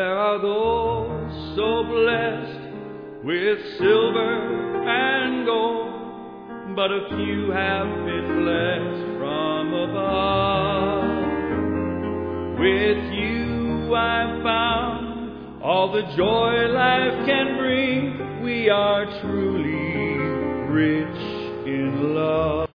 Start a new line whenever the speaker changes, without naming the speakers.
There are those so blessed with silver and gold, but a few have been blessed from above. With you I've found all the joy life can bring. We are truly rich in love.